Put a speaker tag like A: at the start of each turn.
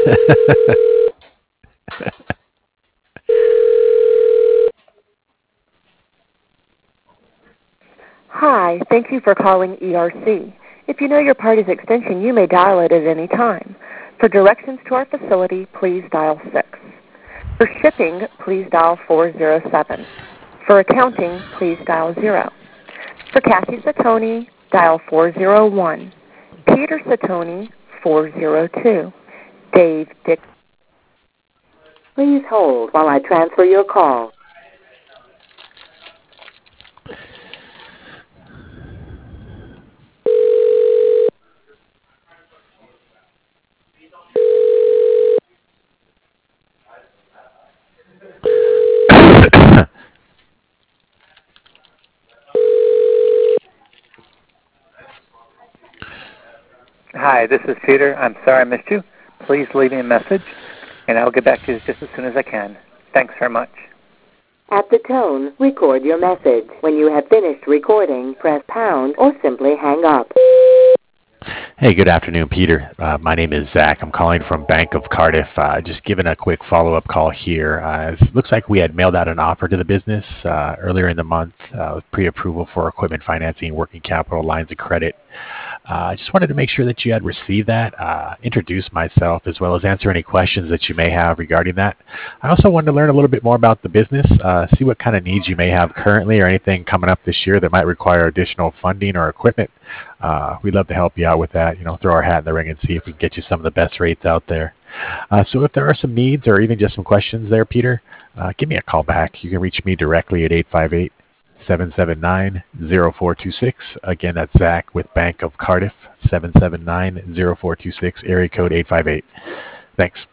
A: Hi, thank you for calling ERC. If you know your party's extension, you may dial it at any time. For directions to our facility, please dial 6. For shipping, please dial 407. For accounting, please dial 0. For Kathy Satoni, dial 401. Peter Satoni, 402. Dave Dick. Please hold while I transfer your call.
B: Hi, this is Peter. I'm sorry I missed you. Please leave me a message, and I'll get back to you just as soon as I can. Thanks very much.
A: At the tone, record your message. When you have finished recording, press pound or simply hang up.
C: Hey, good afternoon, Peter. My name is Zach. I'm calling from Bank of Cardiff. Just giving a quick follow-up call here. It looks like we had mailed out an offer to the business earlier in the month with pre-approval for equipment financing, working capital, lines of credit. I just wanted to make sure that you had received that, introduce myself, as well as answer any questions that you may have regarding that. I also wanted to learn a little bit more about the business, see what kind of needs you may have currently or anything coming up this year that might require additional funding or equipment. We'd love to help you out with that, throw our hat in the ring and see if we can get you some of the best rates out there. So if there are some needs or even just some questions there, Peter, give me a call back. You can reach me directly at 858-779-0426. Again, that's Zach with Bank of Cardiff, 779-0426, area code 858. Thanks.